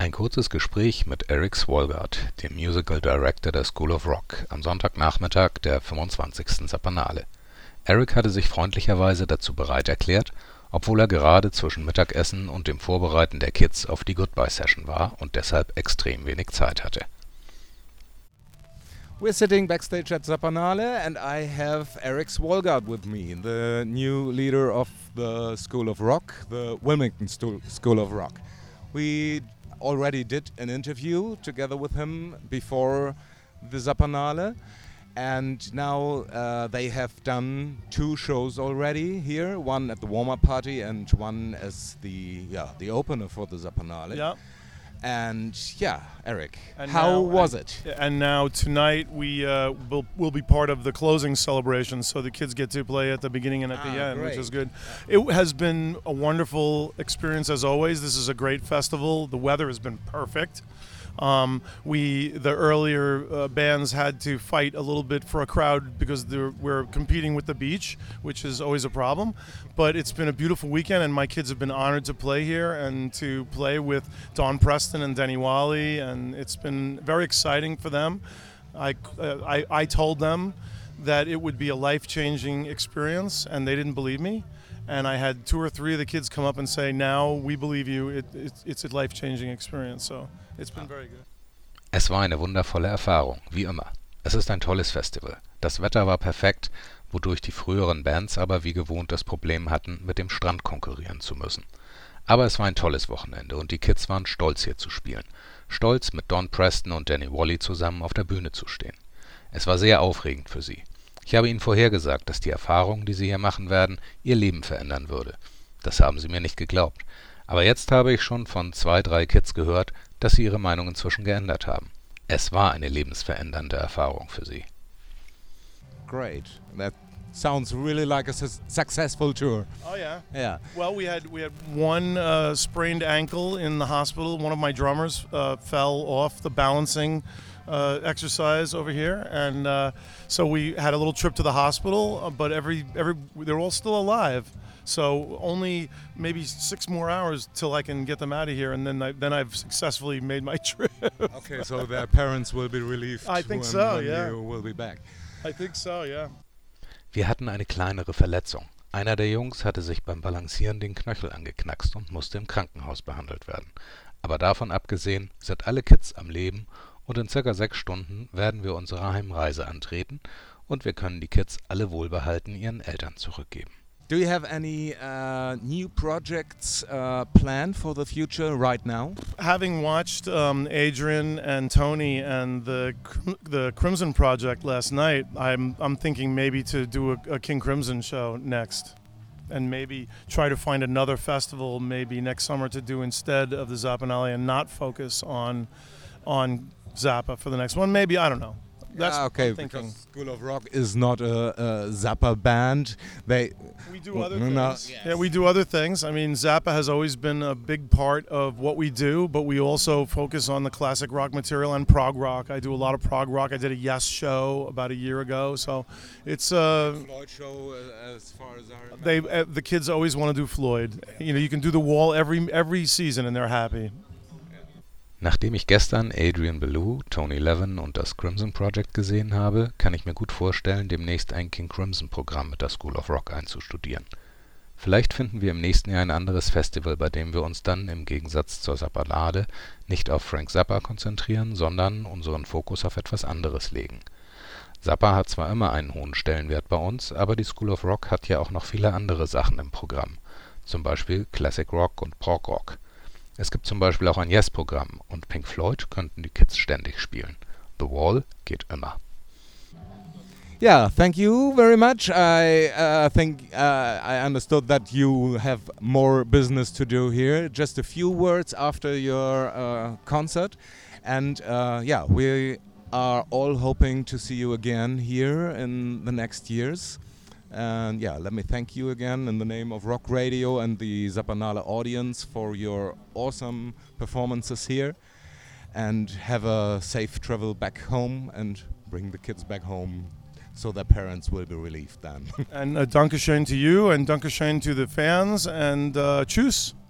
Ein kurzes Gespräch mit Eric Swolgard, dem Musical Director der School of Rock, am Sonntagnachmittag der 25. Sapanale. Eric hatte sich freundlicherweise dazu bereit erklärt, obwohl er gerade zwischen Mittagessen und dem Vorbereiten der Kids auf die Goodbye-Session war und deshalb extrem wenig Zeit hatte. We're sitting backstage at Sapanale and I have Eric Swolgard with me, the new leader of the School of Rock, the Wilmington School of Rock. We already did an interview together with him before the Sapanale, and now they have done 2 shows already here, one at the warm-up party and one as the opener for the Sapanale. Yeah. And Eric, And how was it? And now tonight we will be part of the closing celebration, so the kids get to play at the beginning and at the end, great. which is good. It has been a wonderful experience as always. This is a great festival. The weather has been perfect. The earlier bands had to fight a little bit for a crowd because we're competing with the beach, which is always a problem. But it's been a beautiful weekend, and my kids have been honored to play here and to play with Don Preston and Denny Wally, and it's been very exciting for them. I told them that it would be a life-changing experience, and they didn't believe me. And I had 2 or 3 of the kids come up and say, now we believe you, it's a life-changing experience. So it's been very good. Es war eine wundervolle Erfahrung, wie immer. Es ist ein tolles Festival. Das Wetter war perfekt, wodurch die früheren Bands aber wie gewohnt das Problem hatten, mit dem Strand konkurrieren zu müssen. Aber es war ein tolles Wochenende und die Kids waren stolz, hier zu spielen. Stolz, mit Don Preston und Denny Wally zusammen auf der Bühne zu stehen. Es war sehr aufregend für sie. Ich habe ihnen vorhergesagt, dass die Erfahrung, die sie hier machen werden, ihr Leben verändern würde. Das haben sie mir nicht geglaubt. Aber jetzt habe ich schon von 2, 3 Kids gehört, dass sie ihre Meinung inzwischen geändert haben. Es war eine lebensverändernde Erfahrung für sie. Great. That sounds really like a successful tour. Oh yeah. Yeah. Well, we had one sprained ankle in the hospital. One of my drummers fell off the balancing exercise over here, and so we had a little trip to the hospital. But they're all still alive. So only maybe 6 more hours till I can get them out of here, and then I've successfully made my trip. Okay, so their parents will be relieved. I think so, yeah. You will be back. I think so, yeah. Wir hatten eine kleinere Verletzung. Einer der Jungs hatte sich beim Balancieren den Knöchel angeknackst und musste im Krankenhaus behandelt werden. Aber davon abgesehen sind alle Kids am Leben und in ca. 6 Stunden werden wir unsere Heimreise antreten und wir können die Kids alle wohlbehalten ihren Eltern zurückgeben. Do you have any new projects planned for the future right now? Having watched Adrian and Tony and the Crimson Project last night, I'm thinking maybe to do a King Crimson show next, and maybe try to find another festival maybe next summer to do instead of the Sapanale and not focus on Zappa for the next one. Maybe, I don't know. That's okay, because School of Rock is not a Zappa band. We do other things. Yeah, we do other things. I mean, Zappa has always been a big part of what we do, but we also focus on the classic rock material and prog rock. I do a lot of prog rock. I did a Yes show about a year ago, so it's Floyd show as far as I remember. The kids always want to do Floyd. You know, you can do The Wall every season and they're happy. Nachdem ich gestern Adrian Belew, Tony Levin und das Crimson Project gesehen habe, kann ich mir gut vorstellen, demnächst ein King Crimson Programm mit der School of Rock einzustudieren. Vielleicht finden wir im nächsten Jahr ein anderes Festival, bei dem wir uns dann im Gegensatz zur Sapanale nicht auf Frank Zappa konzentrieren, sondern unseren Fokus auf etwas anderes legen. Zappa hat zwar immer einen hohen Stellenwert bei uns, aber die School of Rock hat ja auch noch viele andere Sachen im Programm, zum Beispiel Classic Rock und Prog Rock. Es gibt zum Beispiel auch ein Yes-Programm und Pink Floyd könnten die Kids ständig spielen. The Wall geht immer. Yeah, thank you very much. I think I understood that you have more business to do here. Just a few words after your concert. And we are all hoping to see you again here in the next years. And let me thank you again in the name of Rock Radio and the Sapanale audience for your awesome performances here. And have a safe travel back home and bring the kids back home so their parents will be relieved then. And Dankeschön to you and Dankeschön to the fans and tschüss.